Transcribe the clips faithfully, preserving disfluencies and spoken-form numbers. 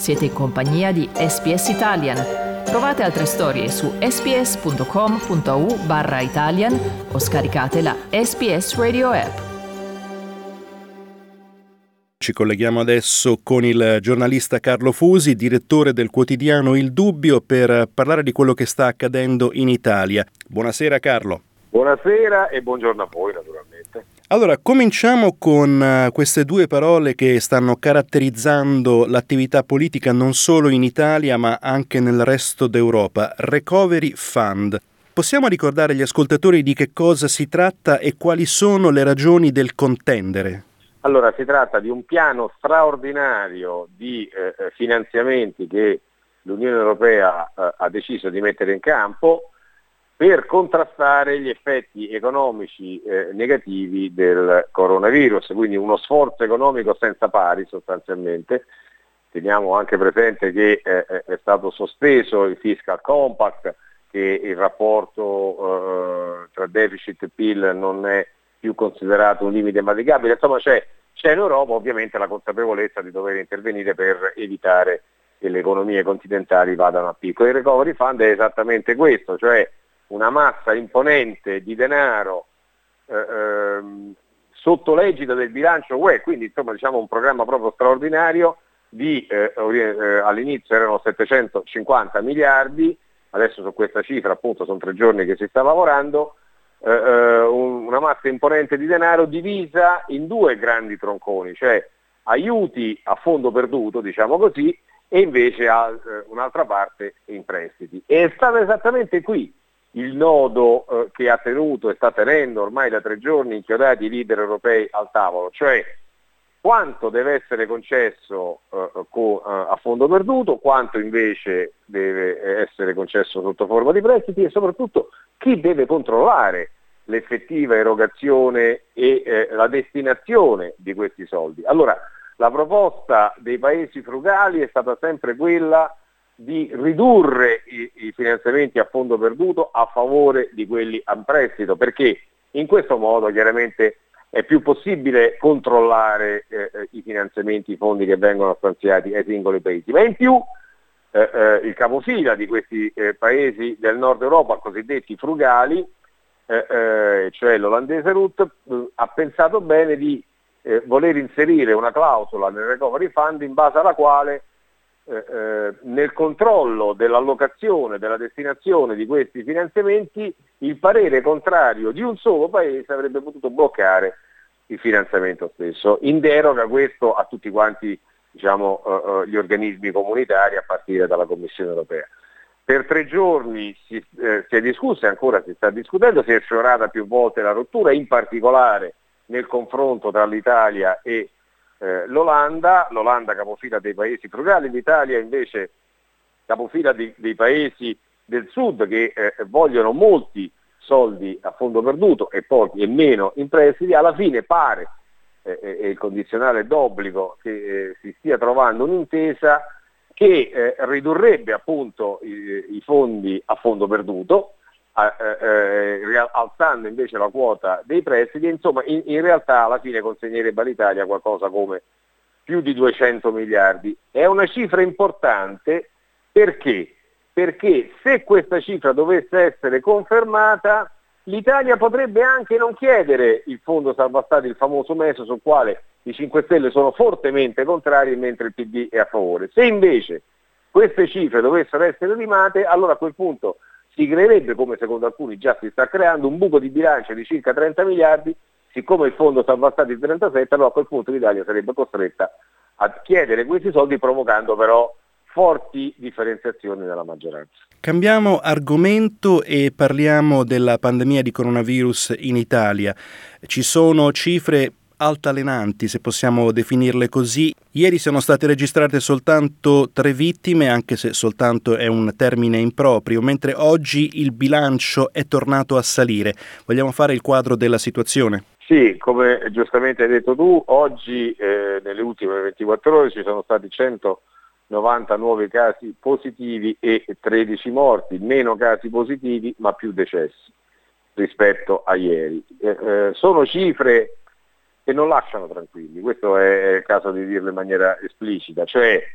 Siete in compagnia di S B S Italian. Trovate altre storie su sbs.com.au barra Italian o scaricate la S B S Radio app. Ci colleghiamo adesso con il giornalista Carlo Fusi, direttore del quotidiano Il Dubbio, per parlare di quello che sta accadendo in Italia. Buonasera Carlo. Buonasera e buongiorno a voi naturalmente. Allora, cominciamo con uh, queste due parole che stanno caratterizzando l'attività politica non solo in Italia ma anche nel resto d'Europa. Recovery Fund. Possiamo ricordare agli ascoltatori di che cosa si tratta e quali sono le ragioni del contendere? Allora, si tratta di un piano straordinario di eh, finanziamenti che l'Unione Europea eh, ha deciso di mettere in campo per contrastare gli effetti economici eh, negativi del coronavirus, quindi uno sforzo economico senza pari sostanzialmente. Teniamo anche presente che eh, è stato sospeso il Fiscal Compact, che il rapporto eh, tra deficit e P I L non è più considerato un limite maticabile. Insomma c'è, c'è in Europa ovviamente la consapevolezza di dover intervenire per evitare che le economie continentali vadano a picco. Il Recovery Fund è esattamente questo, cioè una massa imponente di denaro eh, ehm, sotto l'egida del bilancio U E, quindi insomma diciamo un programma proprio straordinario di eh, eh, all'inizio erano settecentocinquanta miliardi, adesso su questa cifra appunto sono tre giorni che si sta lavorando, eh, un, una massa imponente di denaro divisa in due grandi tronconi, cioè aiuti a fondo perduto, diciamo così, e invece a, eh, un'altra parte in prestiti. E è stato esattamente qui il nodo eh, che ha tenuto e sta tenendo ormai da tre giorni inchiodati i leader europei al tavolo, cioè quanto deve essere concesso eh, co, eh, a fondo perduto, quanto invece deve essere concesso sotto forma di prestiti e soprattutto chi deve controllare l'effettiva erogazione e eh, la destinazione di questi soldi. Allora, la proposta dei paesi frugali è stata sempre quella di ridurre i, i finanziamenti a fondo perduto a favore di quelli a prestito, perché in questo modo chiaramente è più possibile controllare eh, i finanziamenti, i fondi che vengono stanziati ai singoli paesi. Ma in più eh, eh, il capofila di questi eh, paesi del nord Europa, cosiddetti frugali, eh, eh, cioè l'olandese Rutte, eh, ha pensato bene di eh, voler inserire una clausola nel Recovery Fund in base alla quale Eh, eh, nel controllo dell'allocazione, della destinazione di questi finanziamenti, il parere contrario di un solo paese avrebbe potuto bloccare il finanziamento stesso, in deroga questo a tutti quanti diciamo, eh, gli organismi comunitari a partire dalla Commissione Europea. Per tre giorni si, eh, si è discusso e ancora si sta discutendo, si è sfiorata più volte la rottura, in particolare nel confronto tra l'Italia e Eh, l'Olanda, l'Olanda capofila dei paesi frugali, l'Italia invece capofila di, dei paesi del sud che eh, vogliono molti soldi a fondo perduto e pochi e meno in prestiti. Alla fine pare, eh, eh, il condizionale d'obbligo, che eh, si stia trovando un'intesa che eh, ridurrebbe appunto i, i fondi a fondo perduto, Eh, eh, alzando invece la quota dei prestiti, insomma in, in realtà alla fine consegnerebbe all'Italia qualcosa come più di duecento miliardi. È una cifra importante perché? Perché se questa cifra dovesse essere confermata, l'Italia potrebbe anche non chiedere il fondo salva stati, il famoso MES, sul quale i cinque Stelle sono fortemente contrari mentre il P D è a favore. Se invece queste cifre dovessero essere limate, allora a quel punto si creerebbe, come secondo alcuni già si sta creando, un buco di bilancio di circa trenta miliardi, siccome il fondo salva stati trentasette, allora a quel punto l'Italia sarebbe costretta a chiedere questi soldi, provocando però forti differenziazioni nella maggioranza. Cambiamo argomento e parliamo della pandemia di coronavirus in Italia. Ci sono cifre altalenanti, se possiamo definirle così. Ieri sono state registrate soltanto tre vittime, anche se soltanto è un termine improprio, mentre oggi il bilancio è tornato a salire. Vogliamo fare il quadro della situazione? Sì, come giustamente hai detto tu, oggi eh, nelle ultime ventiquattro ore ci sono stati centonovanta nuovi casi positivi e tredici morti, meno casi positivi ma più decessi rispetto a ieri. Eh, eh, sono cifre che non lasciano tranquilli, questo è il caso di dirlo in maniera esplicita, cioè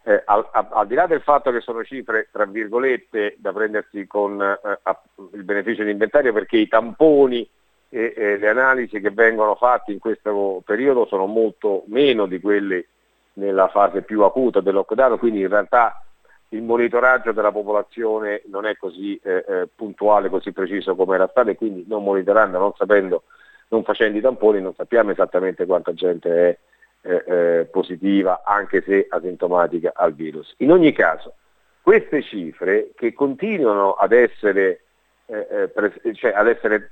eh, al, al, al di là del fatto che sono cifre tra virgolette da prendersi con eh, a, il beneficio di inventario, perché i tamponi e, e le analisi che vengono fatti in questo periodo sono molto meno di quelli nella fase più acuta del lockdown, quindi in realtà il monitoraggio della popolazione non è così eh, eh, puntuale, così preciso come era stato, e quindi non monitorando, non sapendo, non facendo i tamponi non sappiamo esattamente quanta gente è eh, eh, positiva, anche se asintomatica al virus. In ogni caso, queste cifre che continuano ad essere, eh, eh, pres- cioè ad essere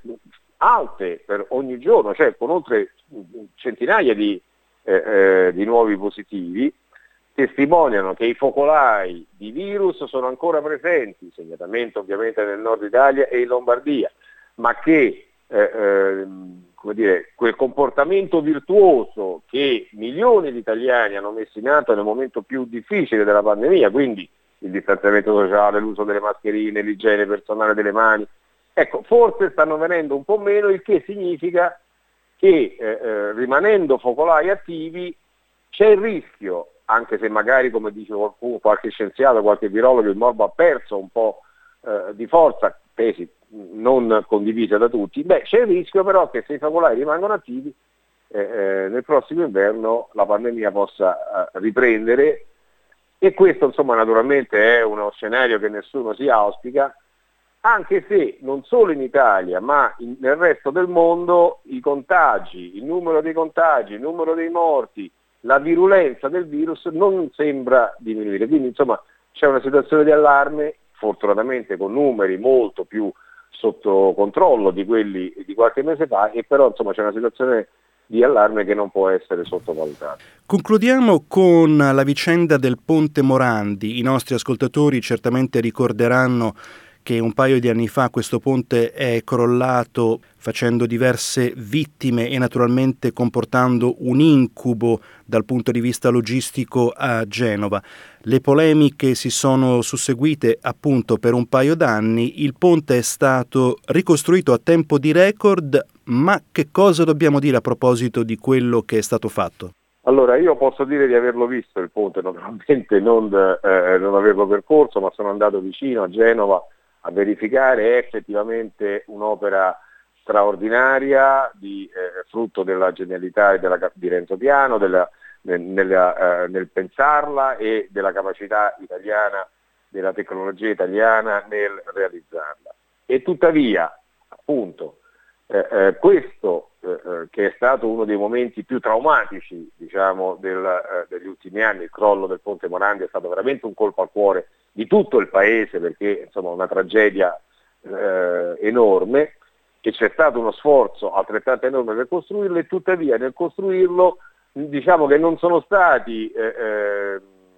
alte per ogni giorno, cioè con oltre centinaia di, eh, eh, di nuovi positivi, testimoniano che i focolai di virus sono ancora presenti, segnatamente ovviamente nel nord Italia e in Lombardia, ma che eh, eh, come dire, quel comportamento virtuoso che milioni di italiani hanno messo in atto nel momento più difficile della pandemia, quindi il distanziamento sociale, l'uso delle mascherine, l'igiene personale delle mani, ecco, forse stanno venendo un po' meno, il che significa che eh, eh, rimanendo focolai attivi c'è il rischio, anche se magari, come dice qualcuno, qualche scienziato, qualche virologo, il morbo ha perso un po' eh, di forza, tesi non condivisa da tutti, beh, c'è il rischio però che se i focolai rimangono attivi eh, eh, nel prossimo inverno la pandemia possa eh, riprendere, e questo insomma naturalmente è uno scenario che nessuno si auspica, anche se non solo in Italia ma in, nel resto del mondo i contagi, il numero dei contagi, il numero dei morti, la virulenza del virus non sembra diminuire, quindi insomma c'è una situazione di allarme, fortunatamente con numeri molto più sotto controllo di quelli di qualche mese fa, e però insomma c'è una situazione di allarme che non può essere sottovalutata. Concludiamo con la vicenda del Ponte Morandi. I nostri ascoltatori certamente ricorderanno che un paio di anni fa questo ponte è crollato facendo diverse vittime e naturalmente comportando un incubo dal punto di vista logistico a Genova. Le polemiche si sono susseguite appunto per un paio d'anni, il ponte è stato ricostruito a tempo di record, ma che cosa dobbiamo dire a proposito di quello che è stato fatto? Allora, io posso dire di averlo visto il ponte, naturalmente non, eh, non averlo percorso, ma sono andato vicino a Genova a verificare. È effettivamente un'opera straordinaria, di, eh, frutto della genialità e della, di Renzo Piano, della, nel, nella, eh, nel pensarla, e della capacità italiana, della tecnologia italiana nel realizzarla. E tuttavia, appunto, eh, eh, questo eh, che è stato uno dei momenti più traumatici, diciamo, del, eh, degli ultimi anni, il crollo del Ponte Morandi è stato veramente un colpo al cuore di tutto il paese, perché insomma una tragedia eh, enorme, e c'è stato uno sforzo altrettanto enorme per costruirlo, e tuttavia nel costruirlo diciamo che non sono stati eh, eh,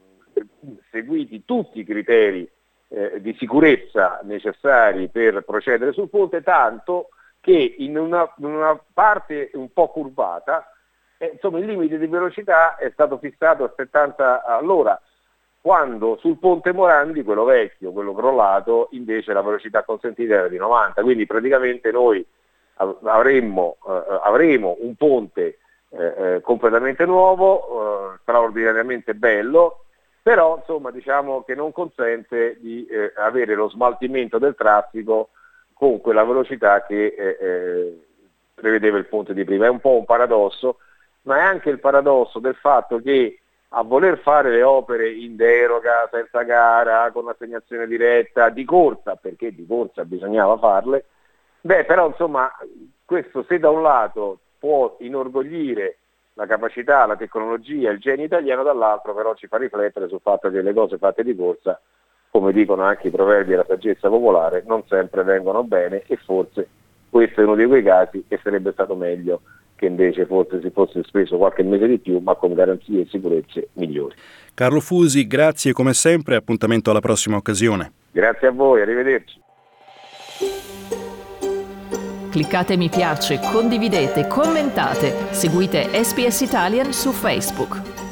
seguiti tutti i criteri eh, di sicurezza necessari per procedere sul ponte, tanto che in una, in una parte un po' curvata eh, insomma il limite di velocità è stato fissato a settanta all'ora, quando sul Ponte Morandi, quello vecchio, quello crollato, invece la velocità consentita era di novanta, quindi praticamente noi avremmo, eh, avremo un ponte eh, completamente nuovo, eh, straordinariamente bello, però insomma diciamo che non consente di eh, avere lo smaltimento del traffico con quella velocità che eh, eh, prevedeva il ponte di prima. È un po' un paradosso, ma è anche il paradosso del fatto che a voler fare le opere in deroga, senza gara, con assegnazione diretta, di corsa, perché di corsa bisognava farle, beh però insomma questo, se da un lato può inorgoglire la capacità, la tecnologia, il genio italiano, dall'altro però ci fa riflettere sul fatto che le cose fatte di corsa, come dicono anche i proverbi e la saggezza popolare, non sempre vengono bene, e forse questo è uno di quei casi, e sarebbe stato meglio che invece forse si fosse speso qualche mese di più, ma con garanzie e sicurezze migliori. Carlo Fusi, grazie come sempre, appuntamento alla prossima occasione. Grazie a voi, arrivederci. Cliccate mi piace, condividete, commentate, seguite S B S Italian su Facebook.